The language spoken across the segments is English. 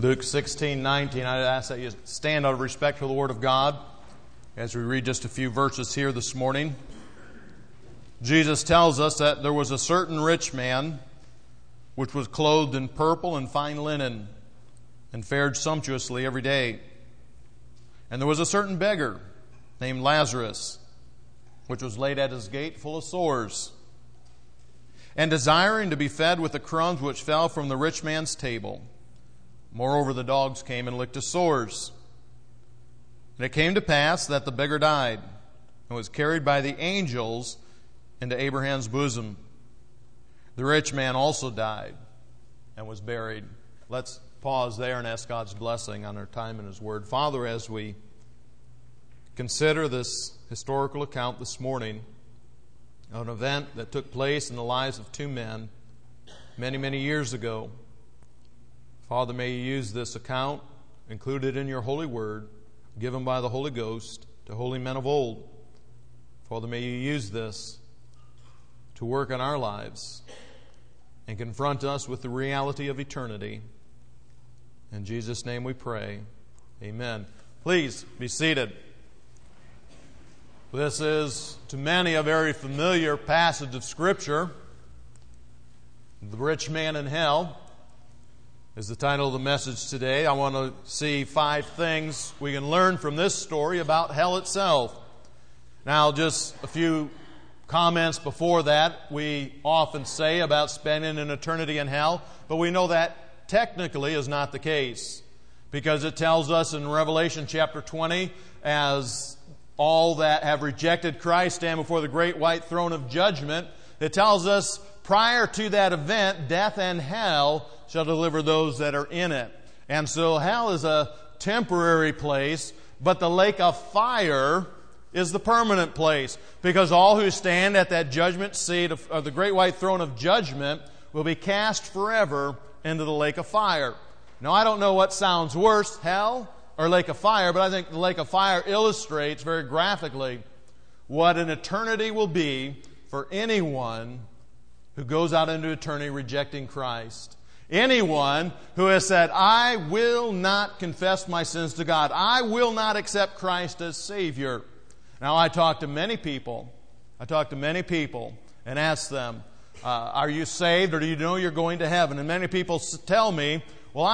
Luke 16:19. I ask that you stand out of respect for the Word of God as we read just a few verses here this morning. Jesus tells us that there was a certain rich man which was clothed in purple and fine linen and fared sumptuously every day. And there was a certain beggar named Lazarus, which was laid at his gate full of sores, and desiring to be fed with the crumbs which fell from the rich man's table. Moreover, the dogs came and licked his sores. And it came to pass that the beggar died and was carried by the angels into Abraham's bosom. The rich man also died and was buried. Let's pause there and ask God's blessing on our time in His Word. Father, as we consider this historical account this morning of an event that took place in the lives of two men many, many years ago, Father, may you use this account, included in your holy word, given by the Holy Ghost to holy men of old. Father, may you use this to work in our lives and confront us with the reality of eternity. In Jesus' name we pray. Amen. Please be seated. This is, to many, a very familiar passage of Scripture. The rich man in hell is the title of the message today. I want to see 5 things we can learn from this story about hell itself. Now, just a few comments before that. We often say about spending an eternity in hell, but we know that technically is not the case, because it tells us in Revelation chapter 20, as all that have rejected Christ stand before the great white throne of judgment, it tells us prior to that event, death and hell shall deliver those that are in it. And so hell is a temporary place, but the lake of fire is the permanent place, because all who stand at that judgment seat of the great white throne of judgment will be cast forever into the lake of fire. Now, I don't know what sounds worse, hell or lake of fire, but I think the lake of fire illustrates very graphically what an eternity will be for anyone who goes out into eternity rejecting Christ. Anyone who has said, I will not confess my sins to God. I will not accept Christ as Savior. Now, I talk to many people and ask them, are you saved, or do you know you're going to heaven? And many people tell me, well,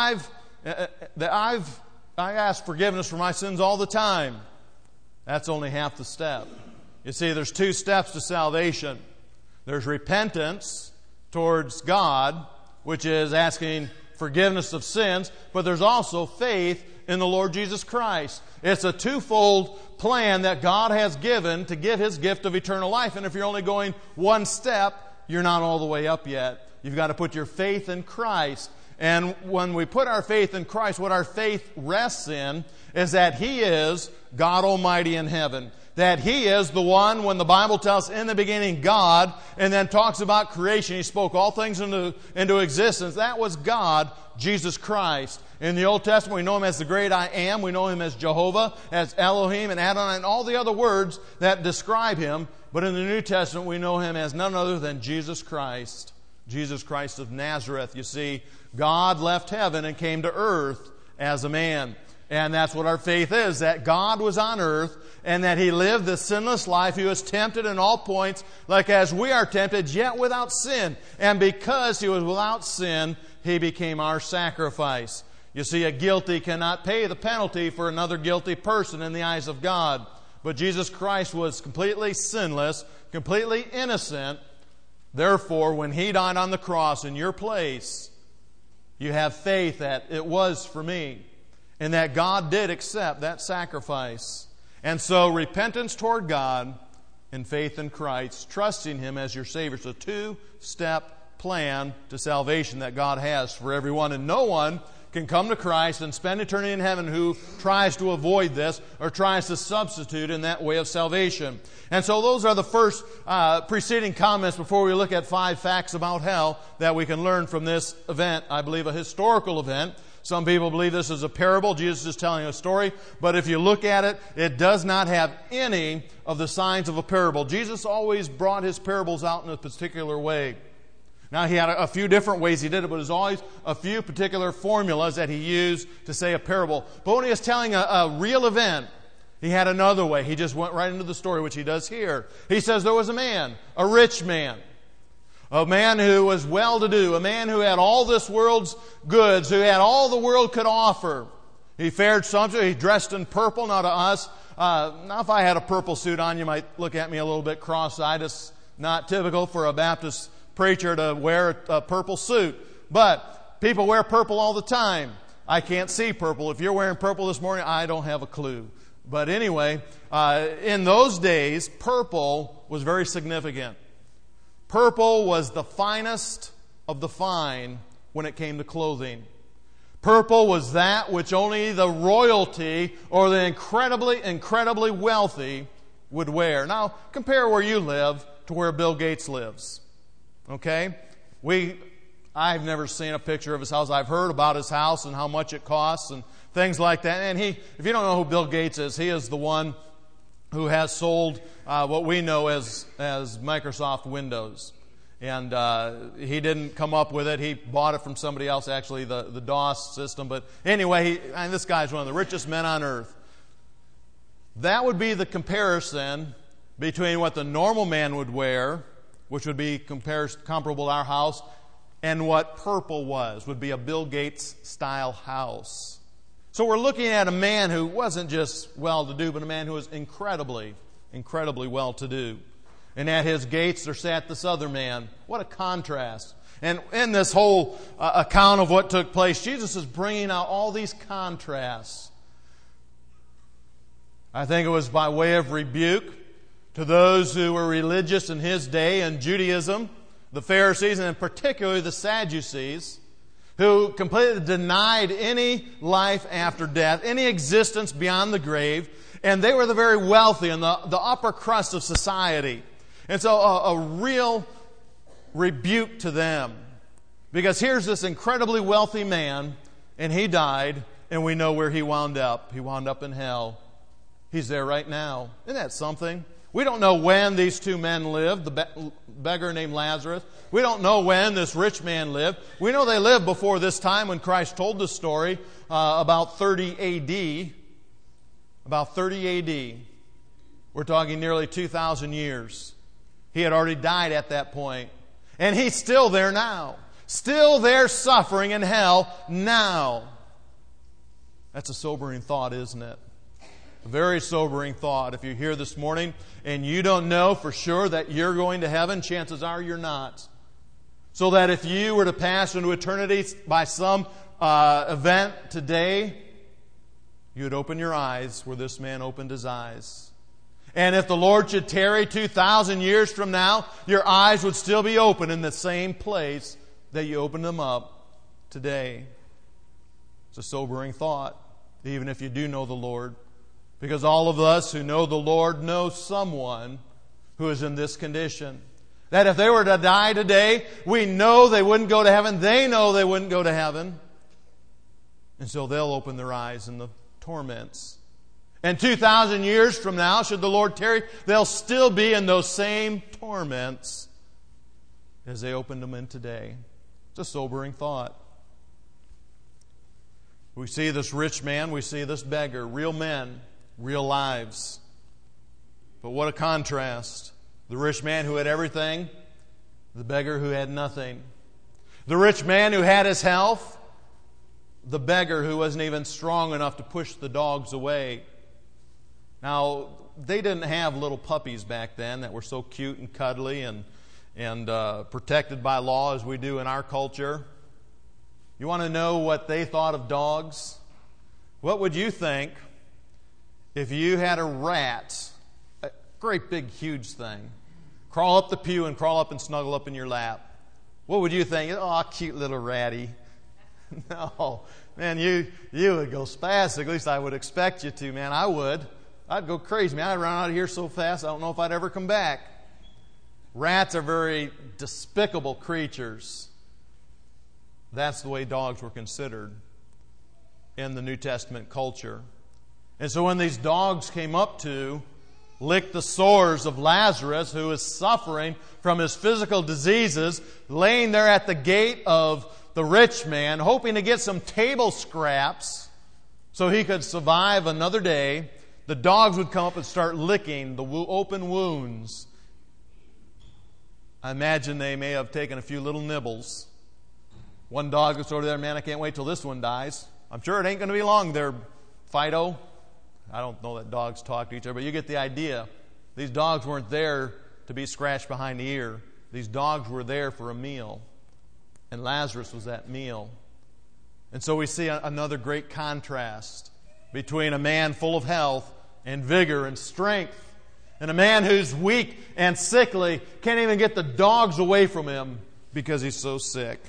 I ask forgiveness for my sins all the time. That's only half the step. You see, there's 2 steps to salvation. There's repentance towards God, which is asking forgiveness of sins, but there's also faith in the Lord Jesus Christ. It's a twofold plan that God has given to give His gift of eternal life. And if you're only going 1 step, you're not all the way up yet. You've got to put your faith in Christ. And when we put our faith in Christ, what our faith rests in is that He is God Almighty in heaven. That He is the one, when the Bible tells in the beginning God, and then talks about creation, He spoke all things into existence. That was God, Jesus Christ. In the Old Testament, we know Him as the great I Am. We know Him as Jehovah, as Elohim, and Adonai, and all the other words that describe Him. But in the New Testament, we know Him as none other than Jesus Christ. Jesus Christ of Nazareth. You see, God left heaven and came to earth as a man. And that's what our faith is, that God was on earth and that He lived the sinless life. He was tempted in all points, like as we are tempted, yet without sin. And because He was without sin, He became our sacrifice. You see, a guilty cannot pay the penalty for another guilty person in the eyes of God. But Jesus Christ was completely sinless, completely innocent. Therefore, when He died on the cross in your place, you have faith that it was for me, and that God did accept that sacrifice. And so repentance toward God and faith in Christ, trusting Him as your Savior. It's a 2-step plan to salvation that God has for everyone. And no one can come to Christ and spend eternity in heaven who tries to avoid this or tries to substitute in that way of salvation. And so those are the first preceding comments before we look at 5 facts about hell that we can learn from this event. I believe a historical event. Some people believe this is a parable. Jesus is telling a story. But if you look at it, it does not have any of the signs of a parable. Jesus always brought His parables out in a particular way. Now, he had a few different ways he did it, but there's always a few particular formulas that he used to say a parable. But when he was telling a real event, he had another way. He just went right into the story, which he does here. He says there was a man, a rich man, a man who was well-to-do, a man who had all this world's goods, who had all the world could offer. He fared sumptuously. He dressed in purple. Now to us, now if I had a purple suit on, you might look at me a little bit cross-eyed. It's not typical for a Baptist preacher to wear a purple suit. But people wear purple all the time. I can't see purple. If you're wearing purple this morning, I don't have a clue. But anyway, in those days, purple was very significant. Purple was the finest of the fine when it came to clothing. Purple was that which only the royalty or the incredibly wealthy would wear. Now, compare where you live to where Bill Gates lives. Okay? I've never seen a picture of his house. I've heard about his house and how much it costs and things like that. And if you don't know who Bill Gates is, he is the one who has sold what we know as Microsoft Windows. And he didn't come up with it. He bought it from somebody else, actually, the DOS system. But anyway, this guy's one of the richest men on earth. That would be the comparison between what the normal man would wear, which would be comparable to our house, and what purple would be a Bill Gates style house. So we're looking at a man who wasn't just well-to-do, but a man who was incredibly well-to-do. And at his gates there sat this other man. What a contrast. And in this whole account of what took place, Jesus is bringing out all these contrasts. I think it was by way of rebuke to those who were religious in his day in Judaism, the Pharisees, and particularly the Sadducees, who completely denied any life after death, any existence beyond the grave, and they were the very wealthy and the upper crust of society. And so a real rebuke to them. Because here's this incredibly wealthy man, and he died, and we know where he wound up. He wound up in hell. He's there right now. Isn't that something? We don't know when these two men lived, the beggar named Lazarus. We don't know when this rich man lived. We know they lived before this time when Christ told the story, about 30 A.D. About 30 A.D. We're talking nearly 2,000 years. He had already died at that point. And he's still there now. Still there suffering in hell now. That's a sobering thought, isn't it? A very sobering thought. If you're here this morning and you don't know for sure that you're going to heaven, chances are you're not. So that if you were to pass into eternity by some event today, you would open your eyes where this man opened his eyes. And if the Lord should tarry 2,000 years from now, your eyes would still be open in the same place that you opened them up today. It's a sobering thought, even if you do know the Lord. Because all of us who know the Lord know someone who is in this condition. That if they were to die today, we know they wouldn't go to heaven. They know they wouldn't go to heaven. And so they'll open their eyes in the torments. And 2,000 years from now, should the Lord tarry, they'll still be in those same torments as they opened them in today. It's a sobering thought. We see this rich man, we see this beggar, real men, real lives. But what a contrast. The rich man who had everything, the beggar who had nothing. The rich man who had his health, the beggar who wasn't even strong enough to push the dogs away. Now, they didn't have little puppies back then that were so cute and cuddly and protected by law as we do in our culture. You want to know what they thought of dogs? What would you think if you had a rat, a great big huge thing, crawl up the pew and crawl up and snuggle up in your lap? What would you think? Oh, cute little ratty. No, man, you would go spastic. At least I would expect you to, man. I would. I'd go crazy, man. I'd run out of here so fast, I don't know if I'd ever come back. Rats are very despicable creatures. That's the way dogs were considered in the New Testament culture. And so when these dogs came up to licked the sores of Lazarus, who is suffering from his physical diseases, laying there at the gate of the rich man, hoping to get some table scraps so he could survive another day. The dogs would come up and start licking the open wounds. I imagine they may have taken a few little nibbles. One dog was over there, man, I can't wait till this one dies. I'm sure it ain't going to be long there, Fido. I don't know that dogs talk to each other, but you get the idea. These dogs weren't there to be scratched behind the ear. These dogs were there for a meal. And Lazarus was that meal. And so we see another great contrast between a man full of health and vigor and strength, and a man who's weak and sickly, can't even get the dogs away from him because he's so sick.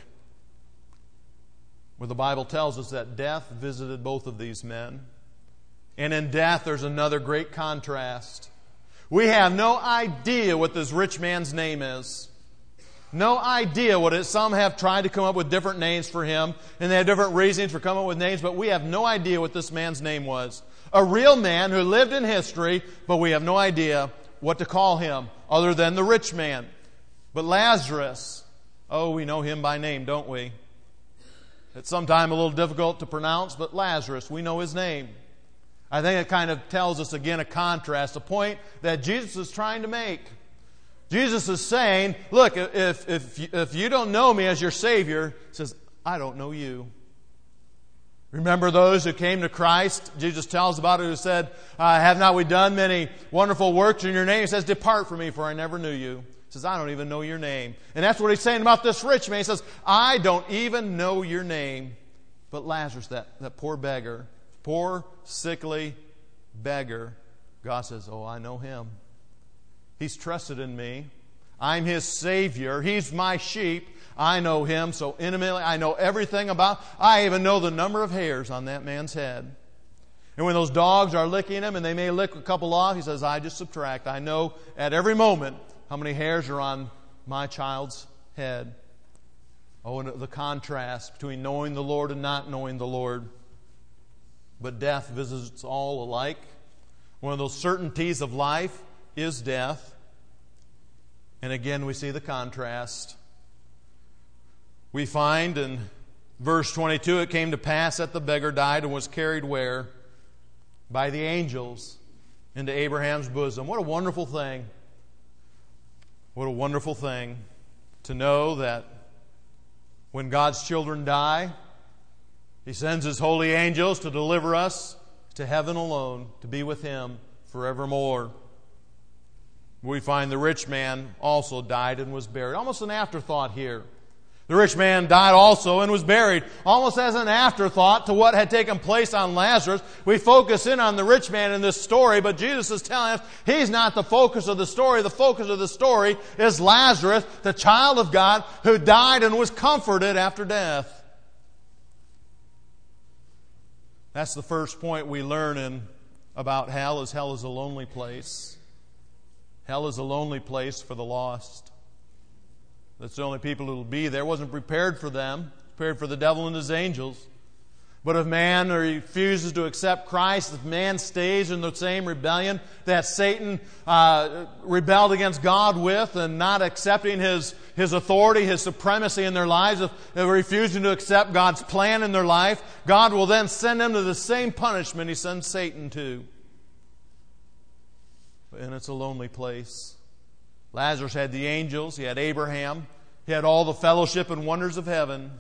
Where the Bible tells us that death visited both of these men. And in death, there's another great contrast. We have no idea what this rich man's name is. No idea what it is. Some have tried to come up with different names for him, and they have different reasons for coming up with names, but we have no idea what this man's name was. A real man who lived in history, but we have no idea what to call him other than the rich man. But Lazarus, oh, we know him by name, don't we? It's sometimes a little difficult to pronounce, but Lazarus, we know his name. I think it kind of tells us again a contrast, a point that Jesus is trying to make. Jesus is saying, look, if you don't know me as your Savior, he says, I don't know you. Remember those who came to Christ? Jesus tells about it, who said, have not we done many wonderful works in your name? He says, depart from me, for I never knew you. He says, I don't even know your name. And that's what he's saying about this rich man. He says, I don't even know your name. But Lazarus, that poor beggar, poor, sickly beggar, God says, oh, I know him. He's trusted in me. I'm his Savior. He's my sheep. I know him so intimately. I know everything about. I even know the number of hairs on that man's head. And when those dogs are licking him, and they may lick a couple off, he says, I just subtract. I know at every moment how many hairs are on my child's head. Oh, and the contrast between knowing the Lord and not knowing the Lord. But death visits all alike. One of those certainties of life is death. And again, we see the contrast. We find in verse 22, it came to pass that the beggar died and was carried where? By the angels into Abraham's bosom. What a wonderful thing. What a wonderful thing to know that when God's children die, He sends His holy angels to deliver us to heaven alone, to be with Him forevermore. We find the rich man also died and was buried. Almost an afterthought here. The rich man died also and was buried. Almost as an afterthought to what had taken place on Lazarus. We focus in on the rich man in this story, but Jesus is telling us he's not the focus of the story. The focus of the story is Lazarus, the child of God, who died and was comforted after death. That's the first point we learn about hell, is hell is a lonely place. Hell is a lonely place for the lost. That's the only people who will be there. It wasn't prepared for them, prepared for the devil and his angels. But if man refuses to accept Christ, if man stays in the same rebellion that Satan rebelled against God with, and not accepting his authority, his supremacy in their lives, if they're refusing to accept God's plan in their life, God will then send them to the same punishment He sends Satan to. And it's a lonely place. Lazarus had the angels, he had Abraham, he had all the fellowship and wonders of heaven.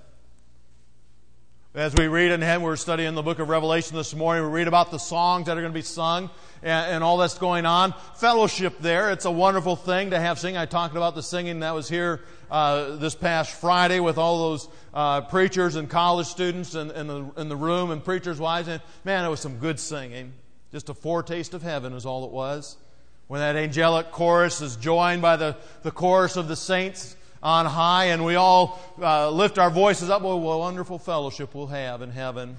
As we read in heaven, we're studying the book of Revelation this morning, we read about the songs that are going to be sung and all that's going on. Fellowship there, it's a wonderful thing to have singing. I talked about the singing that was here this past Friday with all those preachers and college students in the room and preachers' wives. And man, it was some good singing. Just a foretaste of heaven is all it was. When that angelic chorus is joined by the chorus of the saints on high, and we all lift our voices up, what a wonderful fellowship we'll have in heaven.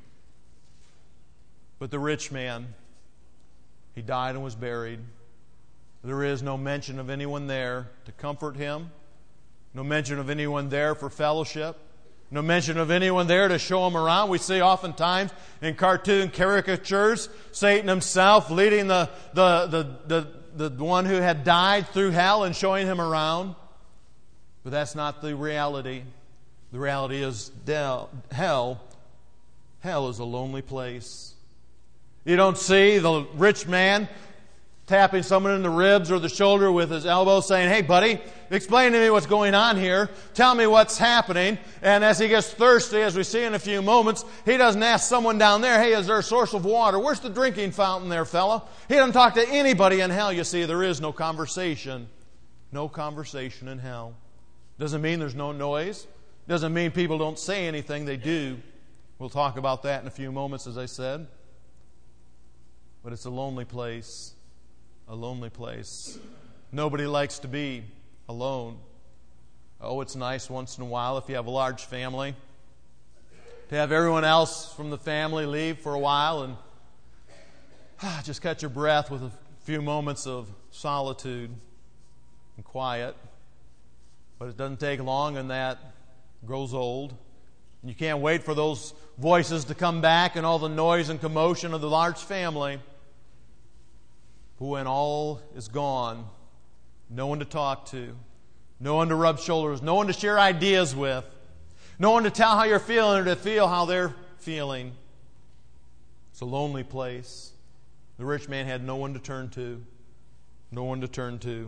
But the rich man, he died and was buried. There is no mention of anyone there to comfort him, no mention of anyone there for fellowship, No mention of anyone there to show him around. We see oftentimes in cartoon caricatures Satan himself leading the one who had died through hell and showing him around. But that's not the reality. The reality is hell is a lonely place. You don't see the rich man tapping someone in the ribs or the shoulder with his elbow saying, "Hey, buddy, explain to me what's going on here. Tell me what's happening." And as he gets thirsty, as we see in a few moments, he doesn't ask someone down there, "Hey, is there a source of water? Where's the drinking fountain there, fella?" He doesn't talk to anybody in hell. You see, there is no conversation. No conversation in hell. Doesn't mean there's no noise. Doesn't mean people don't say anything. They do. We'll talk about that in a few moments, as I said. But it's a lonely place. A lonely place. Nobody likes to be alone. Oh, it's nice once in a while if you have a large family to have everyone else from the family leave for a while and just catch your breath with a few moments of solitude and quiet. But it doesn't take long and that grows old. And you can't wait for those voices to come back and all the noise and commotion of the large family. But when all is gone, no one to talk to, no one to rub shoulders, no one to share ideas with, no one to tell how you're feeling or to feel how they're feeling. It's a lonely place. The rich man had no one to turn to. No one to turn to.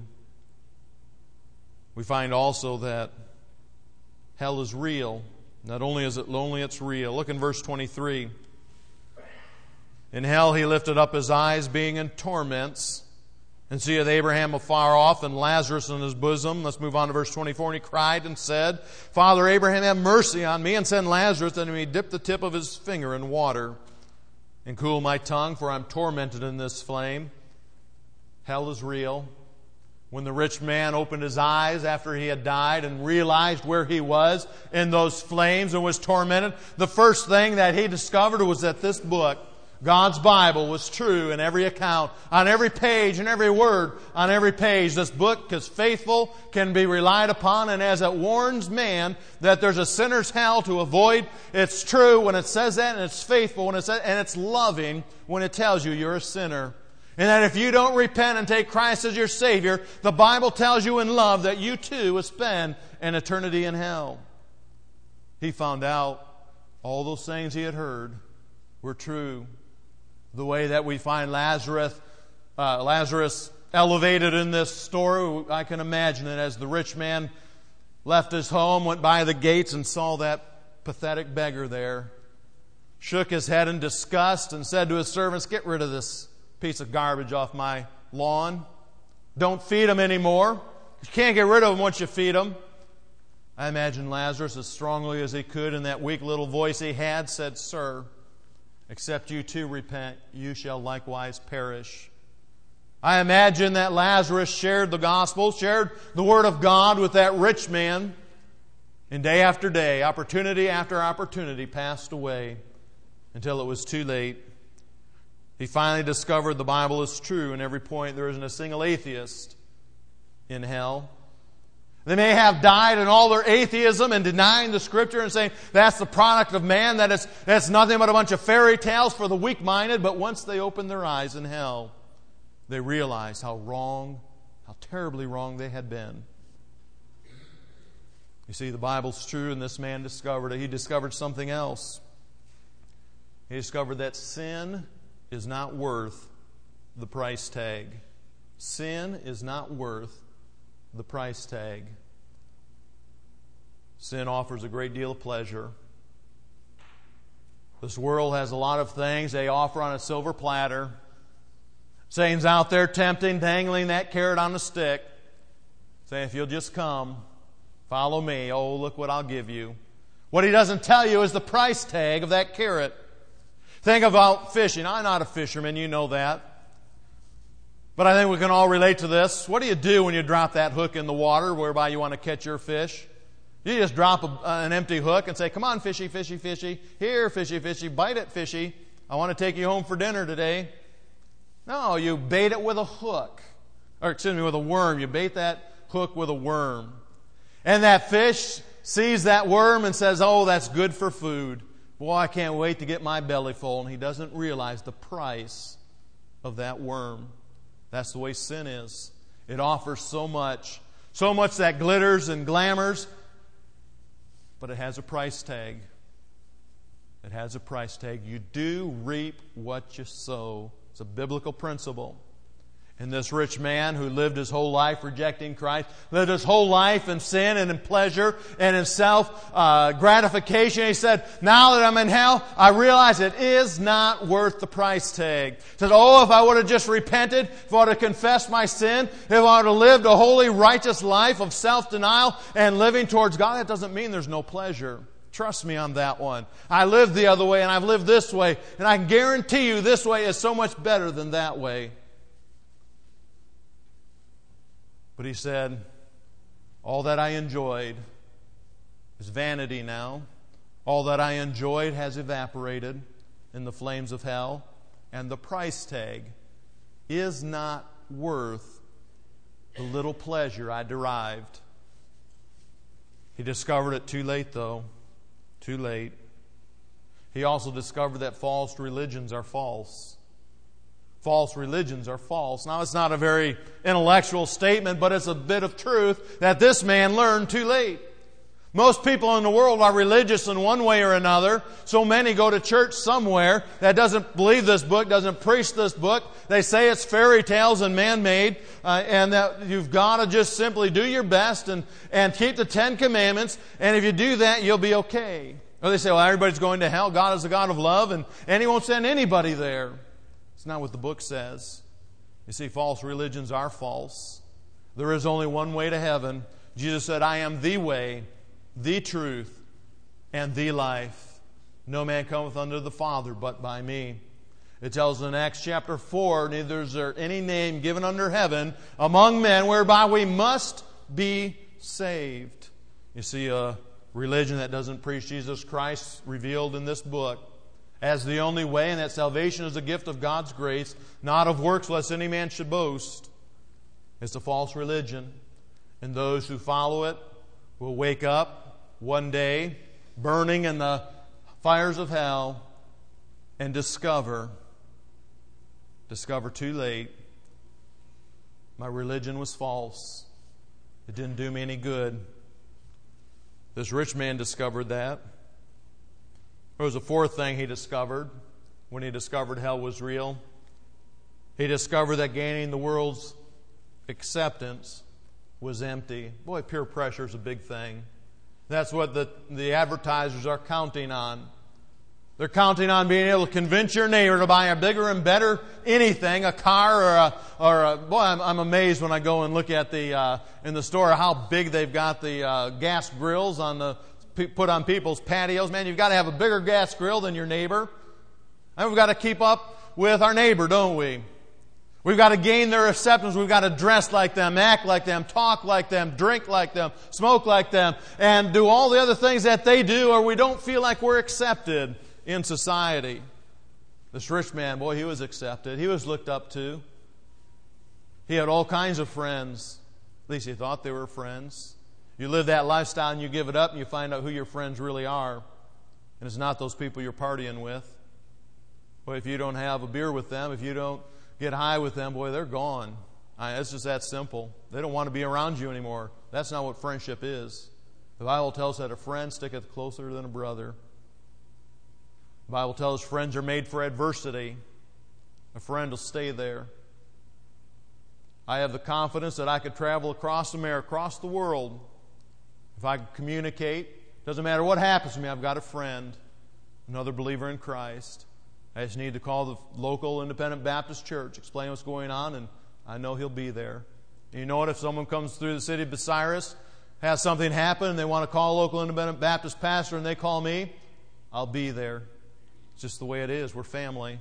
We find also that hell is real. Not only is it lonely, it's real. Look in verse 23. In hell he lifted up his eyes, being in torments, and seeth Abraham afar off, and Lazarus in his bosom. Let's move on to verse 24. And he cried and said, "Father Abraham, have mercy on me, and send Lazarus that he may dip the tip of his finger in water, and cool my tongue, for I'm tormented in this flame." Hell is real. When the rich man opened his eyes after he had died and realized where he was in those flames and was tormented, the first thing that he discovered was that this book, God's Bible, was true in every account, on every page and every word on every page. This book is faithful, can be relied upon, and as it warns man that there's a sinner's hell to avoid, it's true when it says that, and it's faithful when it says, and it's loving when it tells you you're a sinner. And that if you don't repent and take Christ as your Savior, the Bible tells you in love that you too will spend an eternity in hell. He found out all those things he had heard were true. The way that we find Lazarus elevated in this story, I can imagine it as the rich man left his home, went by the gates and saw that pathetic beggar there, shook his head in disgust and said to his servants, "Get rid of this piece of garbage off my lawn. Don't feed him anymore. You can't get rid of him once you feed him." I imagine Lazarus, as strongly as he could, in that weak little voice he had, said, "Sir, except you too repent, you shall likewise perish." I imagine that Lazarus shared the gospel, shared the word of God with that rich man, and day after day, opportunity after opportunity passed away until it was too late. He finally discovered the Bible is true in every point. There isn't a single atheist in hell. They may have died in all their atheism and denying the Scripture and saying that's the product of man, that's nothing but a bunch of fairy tales for the weak-minded. But once they opened their eyes in hell, they realized how wrong, how terribly wrong they had been. You see, the Bible's true, and this man discovered it. He discovered something else. He discovered that sin is not worth the price tag. Sin is not worth the price tag. Sin offers a great deal of pleasure. This world has a lot of things they offer on a silver platter. Satan's out there tempting, dangling that carrot on a stick, saying, "If you'll just come, follow me, oh, look what I'll give you." What he doesn't tell you is the price tag of that carrot. Think about fishing. I'm not a fisherman, you know that. But I think we can all relate to this. What do you do when you drop that hook in the water whereby you want to catch your fish? You just drop an empty hook and say, "Come on, fishy, fishy, fishy. Here, fishy, fishy. Bite it, fishy. I want to take you home for dinner today." No, you bait it with a hook. With a worm. You bait that hook with a worm. And that fish sees that worm and says, oh, that's good for food. Boy, I can't wait to get my belly full. And he doesn't realize the price of that worm. That's the way sin is. It offers so much that glitters and glamours, but it has a price tag. It has a price tag. You do reap what you sow. It's a biblical principle. And this rich man who lived his whole life rejecting Christ, lived his whole life in sin and in pleasure and in self-gratification. He said, now that I'm in hell, I realize it is not worth the price tag. He said, oh, if I would have just repented, if I would have confessed my sin, if I would have lived a holy, righteous life of self-denial and living towards God, that doesn't mean there's no pleasure. Trust me on that one. I lived the other way and I've lived this way, and I can guarantee you this way is so much better than that way. But he said, all that I enjoyed is vanity now. All that I enjoyed has evaporated in the flames of hell. And the price tag is not worth the little pleasure I derived. He discovered it too late, though. Too late. He also discovered that false religions are false. False religions are false. Now, it's not a very intellectual statement, but it's a bit of truth that this man learned too late. Most people in the world are religious in one way or another. So many go to church somewhere that doesn't believe this book, doesn't preach this book. They say it's fairy tales and man-made, and that you've got to just simply do your best and keep the 10 Commandments, and if you do that, you'll be okay. Or they say, well, everybody's going to hell. God is a God of love, and He won't send anybody there. It's not what the book says. You see, false religions are false. There is only one way to heaven. Jesus said, I am the way, the truth, and the life. No man cometh unto the Father but by me. It tells in Acts chapter 4, neither is there any name given under heaven among men whereby we must be saved. You see, a religion that doesn't preach Jesus Christ revealed in this book as the only way, and that salvation is a gift of God's grace, not of works, lest any man should boast. It's a false religion. And those who follow it will wake up one day, burning in the fires of hell, and discover too late, my religion was false. It didn't do me any good. This rich man discovered that. There was a fourth thing he discovered when he discovered hell was real. He discovered that gaining the world's acceptance was empty. Boy, peer pressure is a big thing. That's what the advertisers are counting on. They're counting on being able to convince your neighbor to buy a bigger and better anything, a car or a boy, I'm amazed when I go and look at in the store how big they've got the gas grills put on people's patios. Man, you've got to have a bigger gas grill than your neighbor. And we've got to keep up with our neighbor, don't we? We've got to gain their acceptance. We've got to dress like them, act like them, talk like them, drink like them, smoke like them, and do all the other things that they do, or we don't feel like we're accepted in society. This rich man, boy, he was accepted. He was looked up to. He had all kinds of friends. At least he thought they were friends. You live that lifestyle and you give it up and you find out who your friends really are. And it's not those people you're partying with. Boy, if you don't have a beer with them, if you don't get high with them, boy, they're gone. It's just that simple. They don't want to be around you anymore. That's not what friendship is. The Bible tells us that a friend sticketh closer than a brother. The Bible tells us friends are made for adversity. A friend will stay there. I have the confidence that I could travel across America, across the world. If I could communicate, doesn't matter what happens to me, I've got a friend, another believer in Christ. I just need to call the local independent Baptist church, explain what's going on, and I know he'll be there. And you know what? If someone comes through the city of Bucyrus, has something happen, and they want to call a local independent Baptist pastor, and they call me, I'll be there. It's just the way it is. We're family.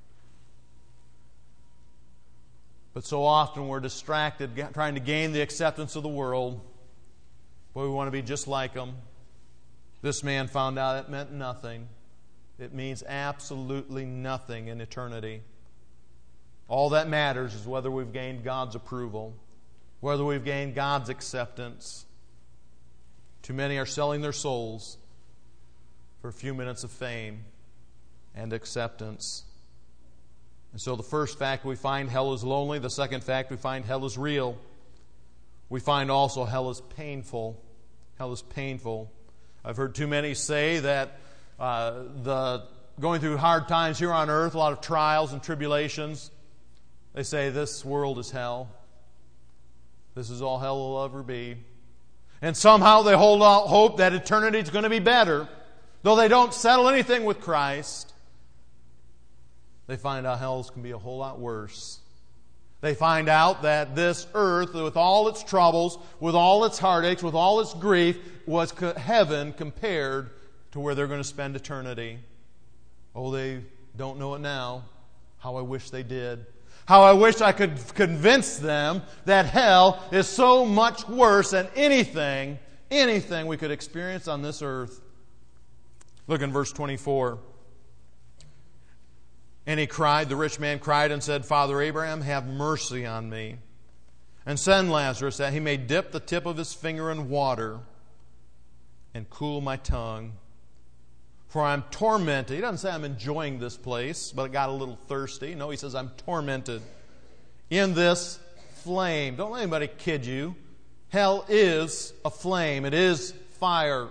But so often we're distracted trying to gain the acceptance of the world. Boy, we want to be just like them. This man found out it meant nothing. It means absolutely nothing in eternity. All that matters is whether we've gained God's approval, whether we've gained God's acceptance. Too many are selling their souls for a few minutes of fame and acceptance. And so the first fact we find, hell is lonely. The second fact we find, hell is real. We find also hell is painful. Hell is painful. I've heard too many say that going through hard times here on earth, a lot of trials and tribulations, they say this world is hell. This is all hell will ever be. And somehow they hold out hope that eternity is going to be better. Though they don't settle anything with Christ, they find out hell can be a whole lot worse. They find out that this earth, with all its troubles, with all its heartaches, with all its grief, was heaven compared to where they're going to spend eternity. Oh, they don't know it now. How I wish they did. How I wish I could convince them that hell is so much worse than anything we could experience on this earth. Look in verse 24. And he cried, the rich man cried and said, Father Abraham, have mercy on me, and send Lazarus that he may dip the tip of his finger in water and cool my tongue. For I'm tormented. He doesn't say I'm enjoying this place, but it got a little thirsty. No, he says I'm tormented in this flame. Don't let anybody kid you. Hell is a flame. It is fire.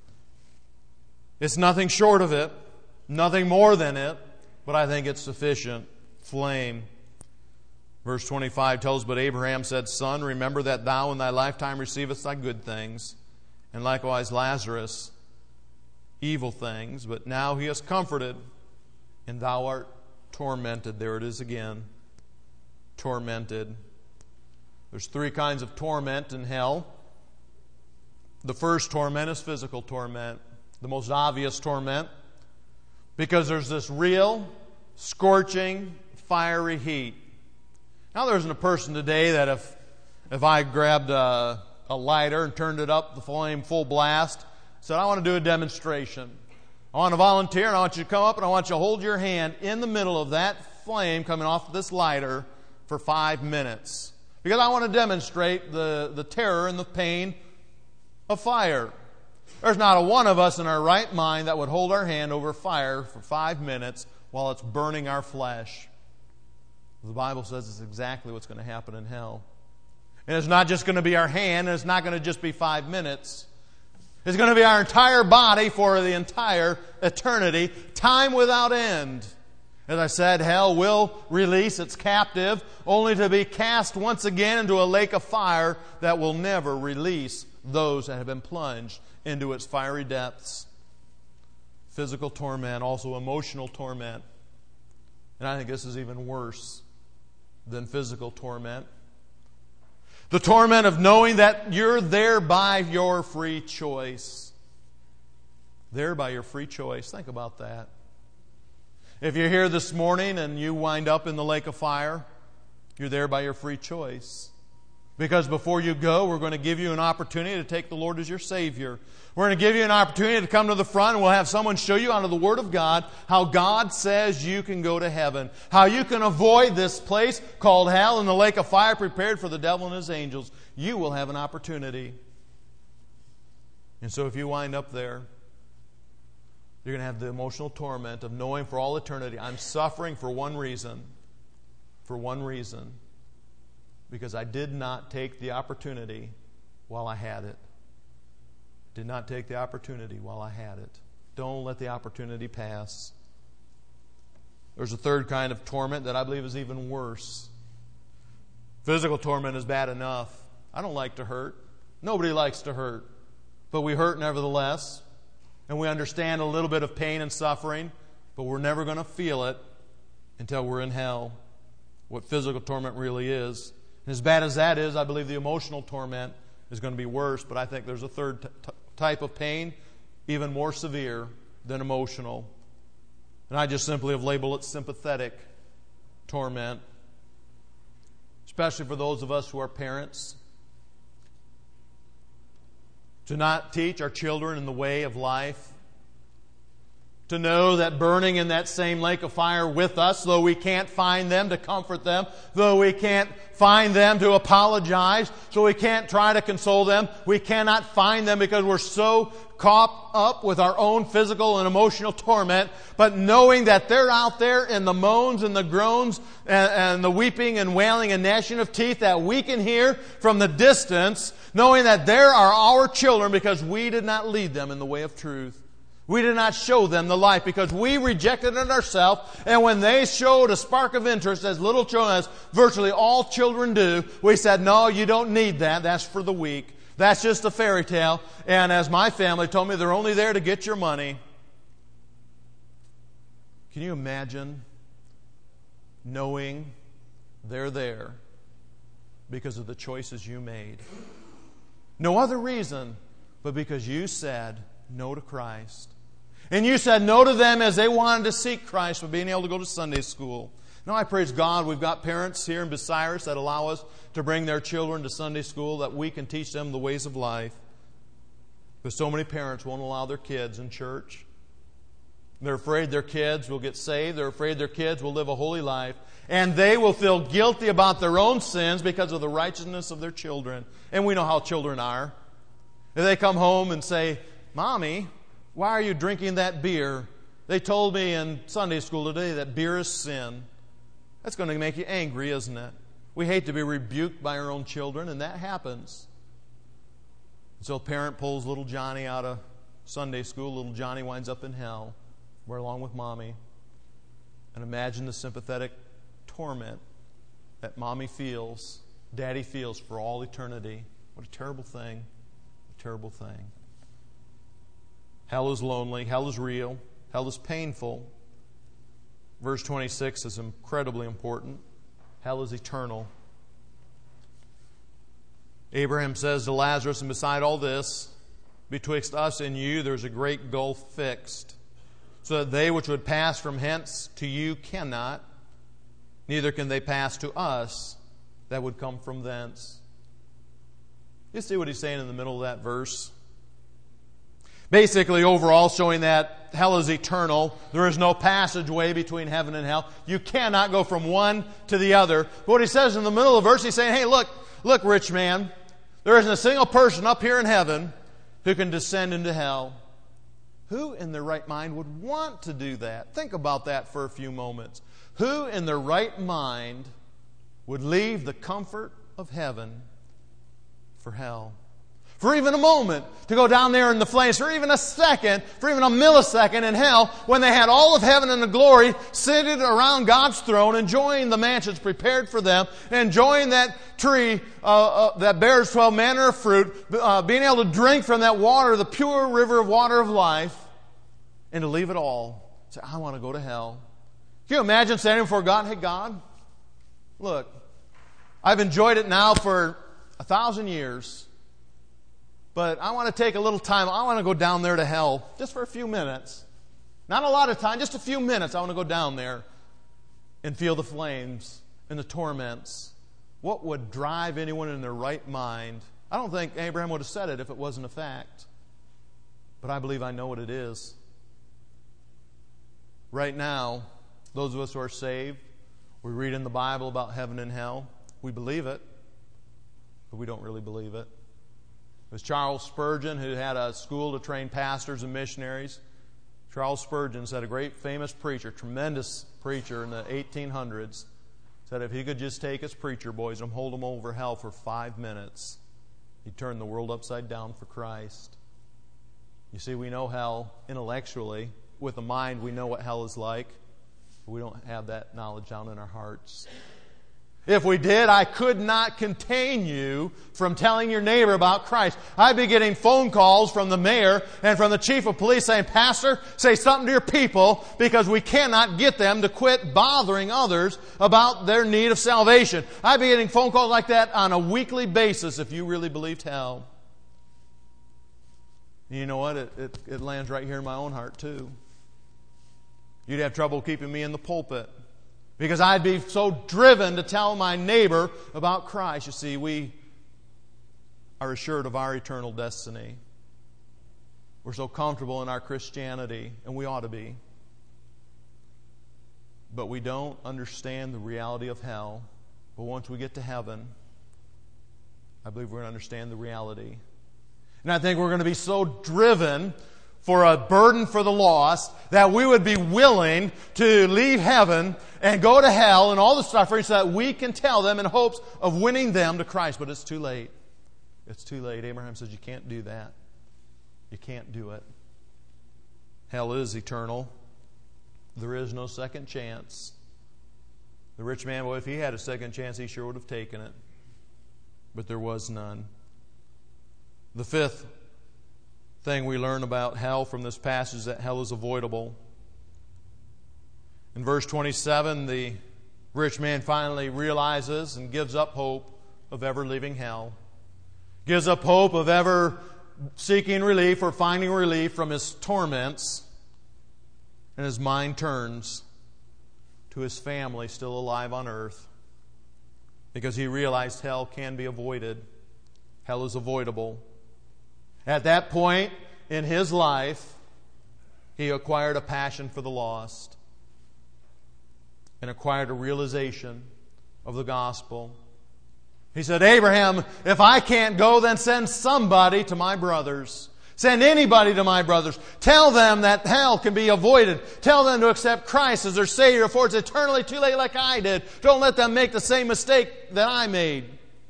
It's nothing short of it, nothing more than it, but I think it's sufficient. Flame. Verse 25 tells, But Abraham said, Son, remember that thou in thy lifetime receivest thy good things, and likewise Lazarus evil things, but now he is comforted, and thou art tormented. There it is again. Tormented. There's three kinds of torment in hell. The first torment is physical torment, the most obvious torment, because there's this real, scorching, fiery heat. Now there isn't a person today that if I grabbed a lighter and turned it up, the flame full blast, said, I want to do a demonstration. I want to volunteer, and I want you to come up, and I want you to hold your hand in the middle of that flame coming off this lighter for 5 minutes. Because I want to demonstrate the terror and the pain of fire. There's not a one of us in our right mind that would hold our hand over fire for 5 minutes while it's burning our flesh. The Bible says it's exactly what's going to happen in hell. And it's not just going to be our hand, and it's not going to just be 5 minutes. It's going to be our entire body for the entire eternity, time without end. As I said, hell will release its captive, only to be cast once again into a lake of fire that will never release those that have been plunged into its fiery depths. Physical torment, also emotional torment. And I think this is even worse than physical torment. The torment of knowing that you're there by your free choice. There by your free choice. Think about that. If you're here this morning and you wind up in the lake of fire, you're there by your free choice. Because before you go, we're going to give you an opportunity to take the Lord as your Savior. We're going to give you an opportunity to come to the front, and we'll have someone show you out of the Word of God how God says you can go to heaven. How you can avoid this place called hell and the lake of fire prepared for the devil and his angels. You will have an opportunity. And so if you wind up there, you're going to have the emotional torment of knowing for all eternity, I'm suffering for one reason. For one reason. Because I did not take the opportunity while I had it. Did not take the opportunity while I had it. Don't let the opportunity pass. There's a third kind of torment that I believe is even worse. Physical torment is bad enough. I don't like to hurt. Nobody likes to hurt. But we hurt nevertheless. And we understand a little bit of pain and suffering. But we're never going to feel it until we're in hell. What physical torment really is. And as bad as that is, I believe the emotional torment is going to be worse. But I think there's a third type of pain, even more severe than emotional. And I just simply have labeled it sympathetic torment. Especially for those of us who are parents. To not teach our children in the way of life. to know that burning in that same lake of fire with us, though we can't find them to comfort them, though we can't find them to apologize, so we can't try to console them, we cannot find them because we're so caught up with our own physical and emotional torment, but knowing that they're out there in the moans and the groans and the weeping and wailing and gnashing of teeth that we can hear from the distance, knowing that there are our children because we did not lead them in the way of truth. We did not show them the light because we rejected it ourselves. And when they showed a spark of interest, as little children, as virtually all children do, we said, no, you don't need that. That's for the weak. That's just a fairy tale. And as my family told me, they're only there to get your money. Can you imagine knowing they're there because of the choices you made? No other reason but because you said no to Christ. And you said no to them as they wanted to seek Christ for being able to go to Sunday school. Now I praise God we've got parents here in Bucyrus that allow us to bring their children to Sunday school, that we can teach them the ways of life. But so many parents won't allow their kids in church. They're afraid their kids will get saved. They're afraid their kids will live a holy life. And they will feel guilty about their own sins because of the righteousness of their children. And we know how children are. If they come home and say, Mommy, why are you drinking that beer? They told me in Sunday school today that beer is sin. That's going to make you angry, isn't it? We hate to be rebuked by our own children, and that happens. So a parent pulls little Johnny out of Sunday school. Little Johnny winds up in hell, where along with Mommy. And imagine the sympathetic torment that Mommy feels, Daddy feels for all eternity. What a terrible thing. A terrible thing. Hell is lonely. Hell is real. Hell is painful. Verse 26 is incredibly important. Hell is eternal. Abraham says to Lazarus, and beside all this, betwixt us and you there's a great gulf fixed, so that they which would pass from hence to you cannot, neither can they pass to us that would come from thence. You see what he's saying in the middle of that verse? Basically, overall, showing that hell is eternal. There is no passageway between heaven and hell. You cannot go from one to the other. But what he says in the middle of the verse, he's saying, hey, look, rich man, there isn't a single person up here in heaven who can descend into hell. Who in their right mind would want to do that? Think about that for a few moments. Who in their right mind would leave the comfort of heaven for hell? For even a moment, to go down there in the flames, for even a second, for even a millisecond in hell, when they had all of heaven and the glory seated around God's throne, enjoying the mansions prepared for them, enjoying that tree that bears 12 manner of fruit, being able to drink from that water, the pure river of water of life, and to leave it all. Say, I want to go to hell. Can you imagine standing before God? Hey, God, look, I've enjoyed it now for 1,000 years. But I want to take a little time. I want to go down there to hell just for a few minutes. Not a lot of time, just a few minutes. I want to go down there and feel the flames and the torments. What would drive anyone in their right mind? I don't think Abraham would have said it if it wasn't a fact. But I believe I know what it is. Right now, those of us who are saved, we read in the Bible about heaven and hell. We believe it, but we don't really believe it. It was Charles Spurgeon who had a school to train pastors and missionaries. Charles Spurgeon said, a great famous preacher, tremendous preacher in the 1800s, said if he could just take his preacher boys and hold them over hell for 5 minutes, he'd turn the world upside down for Christ. You see, we know hell intellectually. With the mind, we know what hell is like. But we don't have that knowledge down in our hearts. If we did, I could not contain you from telling your neighbor about Christ. I'd be getting phone calls from the mayor and from the chief of police saying, Pastor, say something to your people because we cannot get them to quit bothering others about their need of salvation. I'd be getting phone calls like that on a weekly basis if you really believed hell. And you know what? It lands right here in my own heart too. You'd have trouble keeping me in the pulpit. Because I'd be so driven to tell my neighbor about Christ. You see, we are assured of our eternal destiny. We're so comfortable in our Christianity, and we ought to be. but we don't understand the reality of hell. But once we get to heaven, I believe we're going to understand the reality. And I think we're going to be so driven for a burden for the lost that we would be willing to leave heaven and go to hell and all the suffering so that we can tell them in hopes of winning them to Christ. But it's too late. It's too late. Abraham says you can't do that. You can't do it. Hell is eternal. There is no second chance. The rich man, well, if he had a second chance, he sure would have taken it. But there was none. The fifth thing we learn about hell from this passage is that hell is avoidable. In verse 27, the rich man finally realizes and gives up hope of ever leaving hell. Gives up hope of ever seeking relief or finding relief from his torments. And his mind turns to his family still alive on earth, because he realized hell can be avoided. Hell is avoidable. At that point in his life, he acquired a passion for the lost and acquired a realization of the gospel. He said, Abraham, if I can't go, then send somebody to my brothers. Send anybody to my brothers. Tell them that hell can be avoided. Tell them to accept Christ as their Savior before it's eternally too late like I did. Don't let them make the same mistake that I made.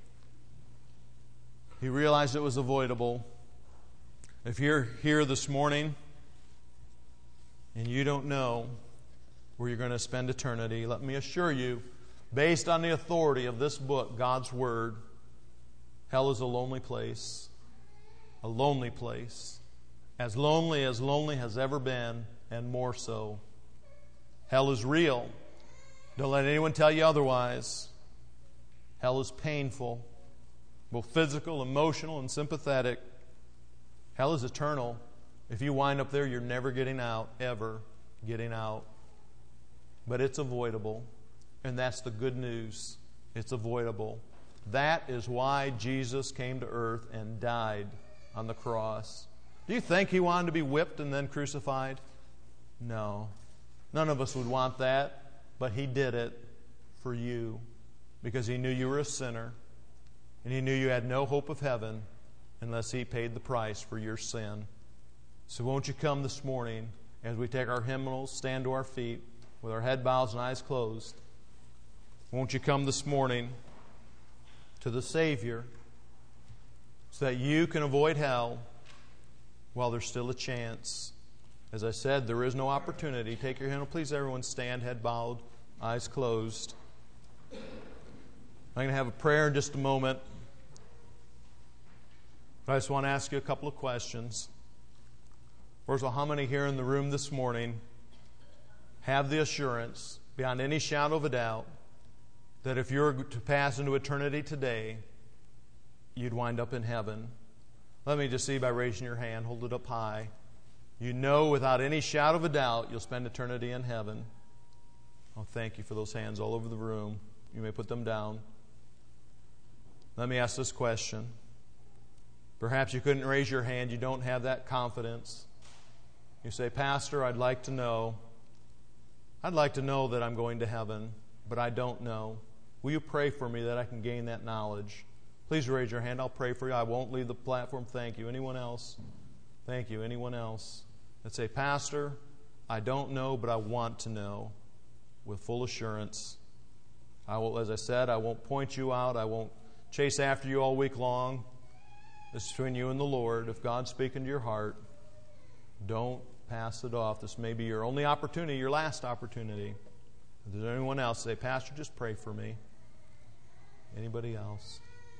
He realized it was avoidable. If you're here this morning and you don't know where you're going to spend eternity, let me assure you, based on the authority of this book, God's Word, hell is a lonely place. A lonely place. As lonely has ever been, and more so. Hell is real. Don't let anyone tell you otherwise. Hell is painful, both physical, emotional, and sympathetic. Hell is eternal. If you wind up there, you're never getting out, ever getting out. But it's avoidable. And that's the good news. It's avoidable. That is why Jesus came to earth and died on the cross. Do you think He wanted to be whipped and then crucified? No. None of us would want that. But He did it for you because He knew you were a sinner. And He knew you had no hope of heaven unless He paid the price for your sin. So won't you come this morning as we take our hymnals, stand to our feet with our head bowed and eyes closed. Won't you come this morning to the Savior so that you can avoid hell while there's still a chance? As I said, there is no opportunity. Take your hymnal. Please, everyone stand, head bowed, eyes closed. I'm going to have a prayer in just a moment. But I just want to ask you a couple of questions. First of all, how many here in the room this morning have the assurance, beyond any shadow of a doubt, that if you're to pass into eternity today, you'd wind up in heaven? Let me just see by raising your hand. Hold it up high. You know without any shadow of a doubt you'll spend eternity in heaven. Oh, thank you for those hands all over the room. You may put them down. Let me ask this question. Perhaps you couldn't raise your hand. You don't have that confidence. You say, Pastor, I'd like to know that I'm going to heaven, but I don't know. Will you pray for me that I can gain that knowledge? Please raise your hand. I'll pray for you. I won't leave the platform. Thank you. Anyone else? Thank you. Anyone else? Let's say, Pastor, I don't know, but I want to know with full assurance. I will, as I said, I won't point you out. I won't chase after you all week long. This is between you and the Lord. If God's speaking to your heart, don't pass it off. This may be your only opportunity, your last opportunity. If there's anyone else, say, Pastor, just pray for me. Anybody else?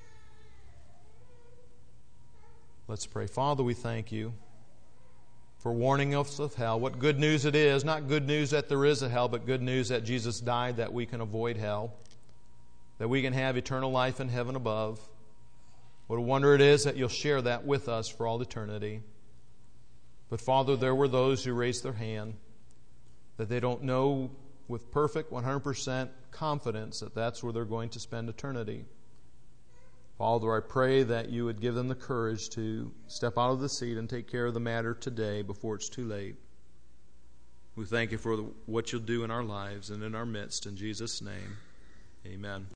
Let's pray. Father, we thank you for warning us of hell. What good news it is. Not good news that there is a hell, but good news that Jesus died that we can avoid hell, that we can have eternal life in heaven above. What a wonder it is that you'll share that with us for all eternity. But Father, there were those who raised their hand that they don't know with perfect 100% confidence that that's where they're going to spend eternity. Father, I pray that you would give them the courage to step out of the seat and take care of the matter today before it's too late. We thank you for what you'll do in our lives and in our midst. In Jesus' name, amen.